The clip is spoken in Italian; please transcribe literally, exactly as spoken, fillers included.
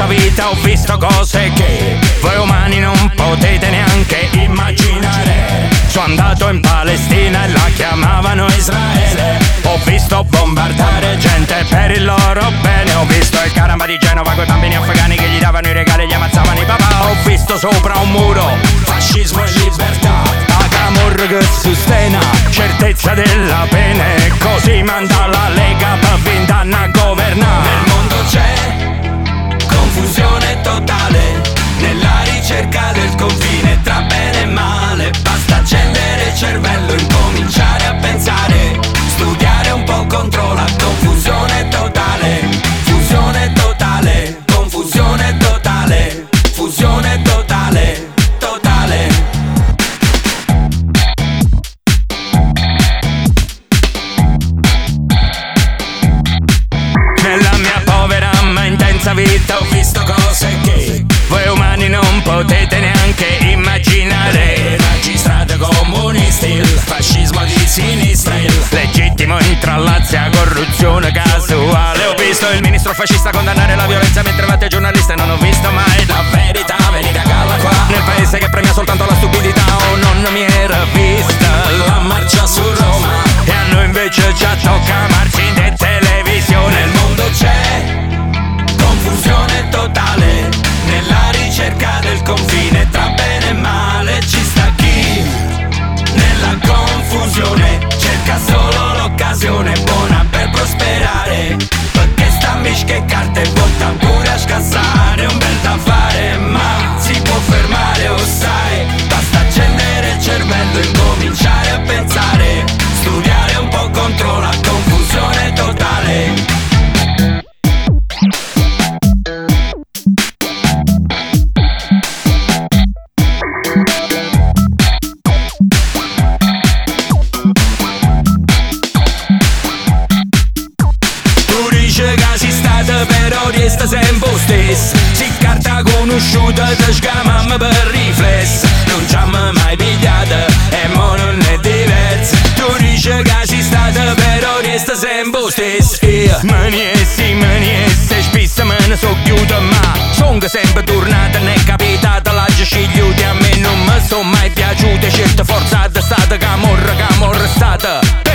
intensa vita ho visto cose che voi umani non potete neanche immaginare. Sono andato in Palestina e la chiamavano Israele. Ho visto bombardare gente per il loro bene. Ho visto il caramba di Genova coi bambini afghani che gli davano i regali e gli ammazzavano i papà. Ho visto sopra un muro fascismo e libertà, a Camorra che sostena certezza della pena. E così manda la Lega per vent'anni a governare. Nel mondo c'è confusione totale nella ricerca del confine tra bene e male. Basta accendere il cervello, incominciare a pensare, studiare un po' contro la confusione totale. Fusione totale, confusione totale, fusione totale, totale. Nella mia povera ma intensa vita ho visto cose che voi umani non potete neanche immaginare. Magistrati comunisti, il fascismo di sinistra, il legittimo intrallazia, corruzione casuale. Ho visto il ministro fascista condannare la violenza mentre batte giornalista e non ho visto mai la verità venire a galla qua. Nel paese che premia soltanto la stupidità, oh non mi era vista la marcia su Roma e a noi invece ci tocca amarci in televisione. Nel mondo c'è confusione totale nella ricerca del confine tra bene e male. Ci sta chi nella confusione cerca solo l'occasione buona per prosperare, perché sta che carte vota pure a scassare. Un bel da fare ma si può fermare, o sai, basta accendere il cervello e incominciare a pensare, studiare un po' contro la confusione totale. Però resta sempre lo stesso. Si carta conosciuta ti scamammo per riflesso. Non ci abbiamo mai pigliata e mo non è diverso. Tu dici che sei stata però resta sempre lo stesso. Io maniessi, maniessi, spesso me ne so chiusa, ma son che sempre tornata, ne è capitata la scigliuta. A me non mi sono mai piaciute scelte forzate, stata camorra, camorra stata.